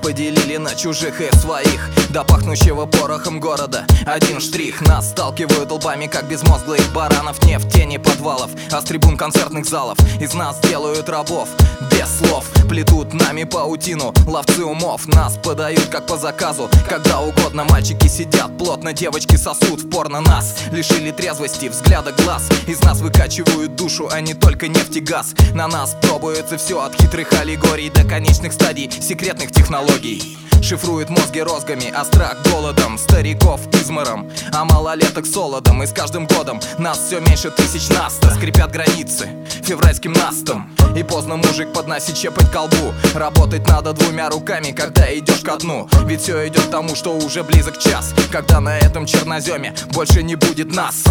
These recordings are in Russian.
поделили на чужих и своих, до пахнущего порохом города. Один штрих: нас сталкивают лбами, как безмозглых баранов. Не в тени подвалов, а с трибун концертных залов. Из нас делают рабов без слов, плетут нами паутину ловцы умов. Нас подают как по заказу, когда угодно. Мальчики сидят плотно, девочки сосут в порно. Нас лишили трезвости, взгляда глаз. Из нас выкачивают душу, а не только нефть и газ. На нас пробуется все, от хитрых аллегорий до конечных стадий секретных технологий. Шифрует мозги розгами, а страх голодом, стариков измором, а малолеток солодом. И с каждым годом нас все меньше тысяч наста. Скрипят границы февральским настом, и поздно мужик подносит щепоть к колбу. Работать надо двумя руками, когда идешь ко дну. Ведь все идет к тому, что уже близок час, когда на этом черноземе больше не будет нас.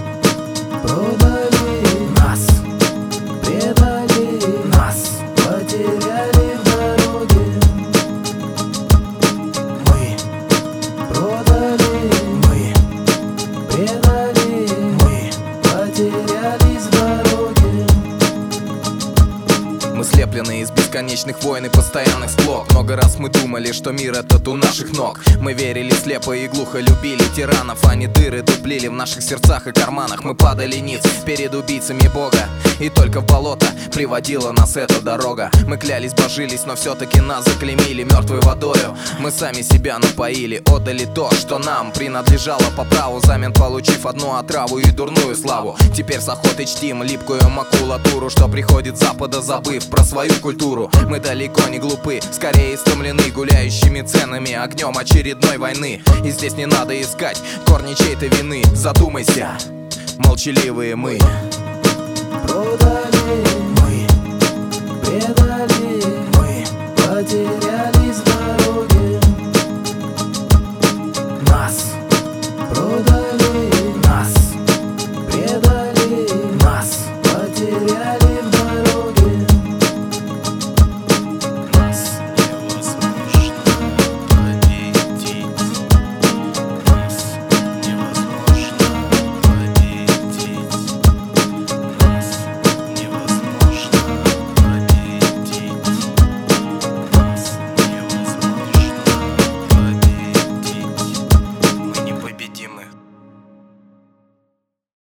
Продали Нас, предали нас, потеряли в дороге. мы, Продали мы, предали мы. потерялись в дороге. Мы слеплены из бесконечных войн и постоянных склок. Много раз мы думали, что мир этот у наших ног. Мы верили слепо и глухо, любили тиранов. Они дыры дуплили в наших сердцах и карманах. Мы падали ниц перед убийцами Бога, и только в болото приводила нас эта дорога. Мы клялись, божились, но все-таки нас заклеймили мертвой водою. Мы сами себя напоили, отдали то, что нам принадлежало по праву, взамен получив одну отраву и дурную славу. Теперь с охотой чтим липкую макулатуру, что приходит с запада, забыв про свою культуру. Мы далеко не глупы, скорее истомлены гуляющими ценами, огнем очередной войны. И здесь не надо искать корни чьей-то вины. Задумайся, молчаливые мы. Продали